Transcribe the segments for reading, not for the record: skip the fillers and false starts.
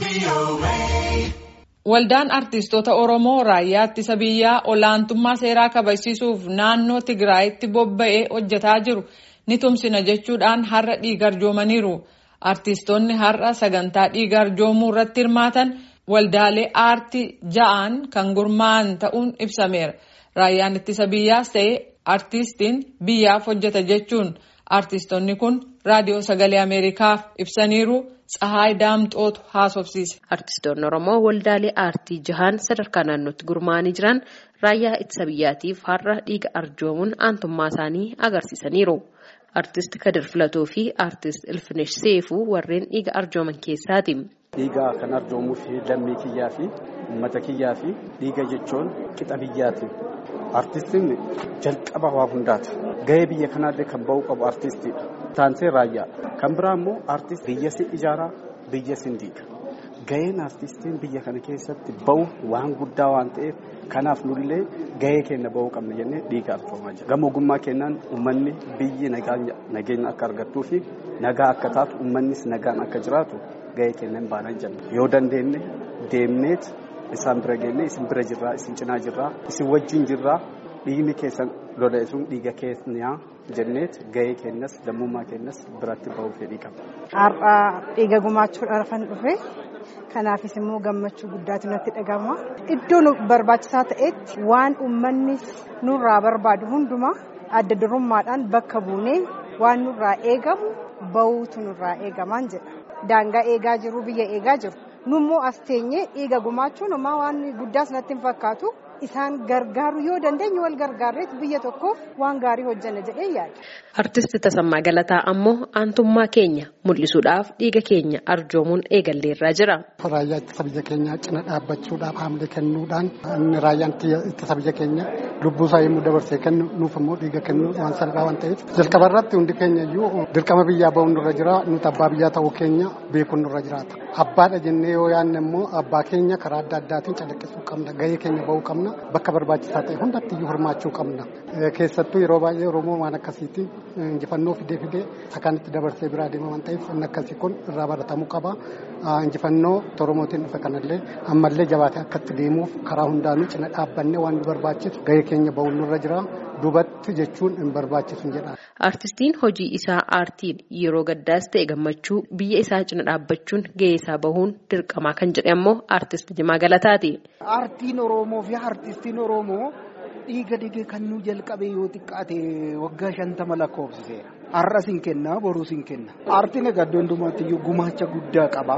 Waldaan artistoota Oromoo raayyaa ittisa biyyaa olaantummaa seeraa kabachiisuuf naannoo Tigraayitti bobba'ee hojjetaa jiru ni tumsina jechuudhaan har'a dhiiga arjoomaniiru. Artistoonni har'a sagantaa dhiiga arjoomuu irratti hirmaatan waldaalee aartii 6 kan gurmaa'an ta'uun ibsameera. Raayyaan ittisa biyyaas ta'e artistiin biyyaaf hojjeta jechuun artistoonni kun raadiyoo sagalee Ameerikaaf ibsaniiru. Tsahaay Daamxootu haasofsiise. Artistoonni Oromoo waldaalee aartii 6 sadarkaa naannootti gurmaa'anii jiran raayyaa ittisa biyyaatiif har'a dhiiga arjoomuun aantummaa isaanii agarsiisaniiru. Artist Kadir Filatoo fi artist Ilfinesh Seefuu warreen dhiiga arjooman keessaati. Dhiiga kan arjoomuuf lammii kiyyaa fi uummata kiyyaa fi dhiiga jechuun qixa biyyaati. Artistiin jalqaba waa hundaati. Gahee biyya kanaallee kan ba'uu qabu artistiidha. Taansee raayyaa. Kan biraa immoo artist biyya si ijaaraa, biyya si diiga. Gaheen artistiin biyya kana keessatti ba'u waan guddaa waan ta'eef kanaaf nullee gahee keenya ba'uu qabna jennee dhiiga arjoomaa jira. Gama ogummaa kennaan uummanni biyyi nageenya akka argattuu fi nagaa akka taatu uummannis nagaan akka jiraatu gahee keenya hin baanaa jenna. Yoo dandeenye deemneet isaan bira geenne isin bira jirraa, isin cinaa jirraa, isin wajjin jirraa, dhiigni keessan lola'isuun dhiiga keenyaa jenneet gahee keenyas lammummaa keenyas biratti ba'uu fedhii qabna. Har'a dhiiga gumaachuudhaan kan dhufe kanaafis immoo gammachuu guddaatu natti dhagahama. Iddoo nu barbaachisaa ta'etti waan uummanni nurraa barbaadu hundumaa adda durummaadhaan bakka buunee waan nurraa eegamu ba'uutu nurraa eegamaan jedha. Daangaa eegaa jiru, biyya eegaa jiru. Nummoo as teenyee dhiiga gumaachuun homaa waan guddaas natti hin fakkaatu. Isaan gargaaru yoo dandeenye wal gargaarreet biyya tokkoof waan gaarii hojjanna jedhee yaada. Artisti Tasammaa Galataa ammoo aantummaa keenya mul'isuudhaaf dhiiga keenya arjoomuun eegalleerraa jira. Raayyaa ittisa biyya keenyaa cina dhaabbachuudhaaf haamlee kennuudhaan raayyaan ittisa biyya keenya lubbuu isaa yommuu dabarsee kennu nuuf immoo dhiiga kennu waan salphaa waan ta'eef jalqaba irratti hundi keenya iyyuu dirqama biyyaa ba'uun nurra jira. Nuti abbaa biyyaa ta'uu keenya beekuun nurra jiraata. Abbaadha jennee yoo yaadne immoo abbaa keenya karaa adda addaatiin calaqqisuu qabna. Gahee keenya ba'uu qabna. Bakka barbaachisaa ta'e hundatti iyyuu hirmaachuu qabna. Keessattuu yeroo baay'ee Oromoo waan akkasiitiin injifannoo fidee sakaanitti dabarsee biraa deema waan ta'eef inni akkasii kun irraa baratamuu qaba. Injifannoo Oromootiin dhufe kanallee ammallee jabaatee akkatti deemuuf karaa hundaanuu cina dhaabbannee waan nu barbaachisu gahee keenya ba'uun nurra jira. Duubatti jechuun hin barbaachisu jedha. Artistiin hojii isaa aartiin yeroo gaddaas ta'e gammachuu biyya isaa cina dhaabbachuun gahee isaa bahuun dirqamaa kan jedhe ammoo artist Jimaa Galataati. Aartiin Oromoo fi artistiin Oromoo dhiiga kan nu jalqabe yoo xiqqaate waggaa 50 lakkoofsiseera. Har'as hin kenna, boruus hin kenna. Aartiin egaa iddoo hundumaatti iyyuu gumaacha guddaa qaba.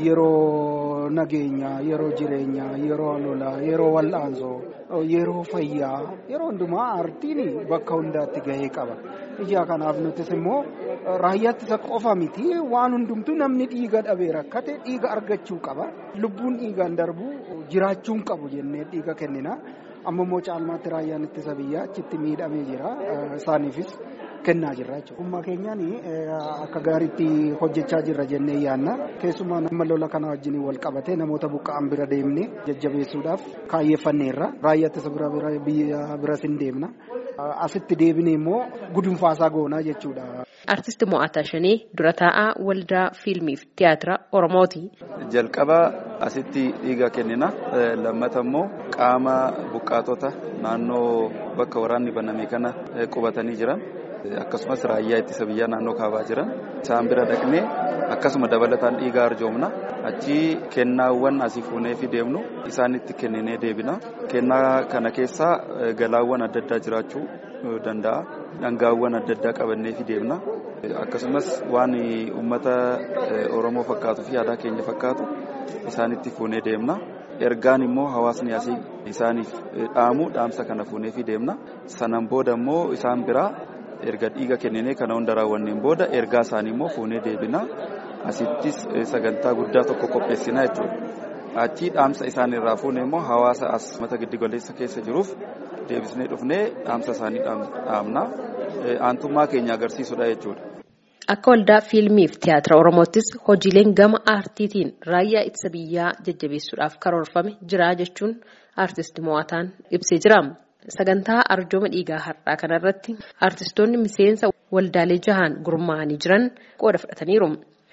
Yeroo nageenya, yeroo jireenya, yeroo lolaa, yeroo wal'aansoo, yeroo fayyaa, yeroo hundumaa aartiin bakka hundaatti gahee qaba. Ijaa kanaaf nutis immoo raayyaatti isa qofa miti waan hundumtuu namni dhiiga dhabee rakkate dhiiga argachuu qaba. Lubbuun dhiigaan darbu jiraachuun qabu jennee dhiiga kennina. Amma immoo caalmaatti raayyaan ittisa biyyaa achitti miidhamee jira. Isaaniifis kennaa jirra jechuudha. Ummaa keenyaan akka gaariitti hojjechaa jirra jennee yaadna. Keessumaa nama lola kana wajjin wal qabatee namoota buqqa'an bira deemnee jajjabeessuudhaaf kaayyeeffanneerra. Raayyaa ittisa biras hin deemna. Asitti deebinee immoo gudunfaasaa goonaa jechuudha. Artisti Mo'ataa Shanee dura taa'aa waldaa fiilmii fi tiyaatira Oromooti. Jalqaba asitti dhiiga kennina. Lammata immoo qaama buqqaatota naannoo bakka waraanni baname kana qubatanii jiran. Akkasumas raayyaa ittisa biyyaa naannoo kaabaa jiran isaan bira dhaqnee akkasuma dabalataan dhiiga arjoomna. Achi kennaawwan asii fuunee fi deemnu isaanitti kenninee deebina. Kennaa kana keessaa galaawwan adda addaa jiraachuu danda'a. Dhangaawwan adda addaa qabannee fi deemna. Akkasumas waan uummata Oromoo fakkaatu fi aadaa keenya fakkaatu isaanitti fuunee deemna. Ergaan immoo hawaasni asii isaaniif dhaamsa kana fuunee fi deemna. Sanaan booda immoo isaan biraa erga dhiiga kenninee kana hunda raawwanneen booda ergaa isaanii immoo fuunee deebina. Asittis sagantaa guddaa tokko qopheessina jechuudha. Achi dhaamsa isaaniirraa fuunee immoo hawaasa as mata giddugaleessa keessa jiruuf deebisnee dhufnee dhaamsa isaanii dhaamna. Aantummaa keenya agarsiisudha jechuudha. Akka waldaa fiilmii fi tiyaatira Oromoottis hojiileen gama aartiitiin raayyaa ittisa biyyaa jajjabeessuudhaaf karoorfame jira jechuun artisti Mo'ataan ibsee jira. Sagantaa arjooma dhiigaa har'aa kanarratti artistoonni miseensa waldaalee 6 gurmaa'anii jiran qooda fudhataniiru.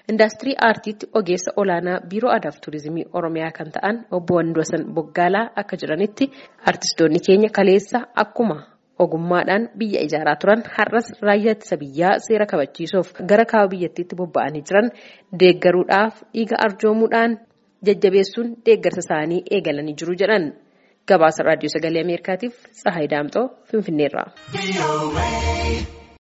Indaastirii aartiitti ogeessa olaanaa biiroo aadaa fi turizimii Oromiyaa kan ta'an obbo Wandosan Boggaalaa akka jiranitti artistoonni keenya kaleessa akkuma ogummaadhaan biyya ijaaraa turan har'as raayyaa ittisa biyyaa seera kabachiisuuf gara kaaba biyyattiitti bobba'anii jiran deeggaruudhaaf dhiiga arjoomuudhaan jajjabeessuun deeggarsa isaanii eegalanii jiru jedhan. Gabaasa raadiyoo sagalee Ameerikaatiif Tsahaay Daamxoo Finfinneerraa.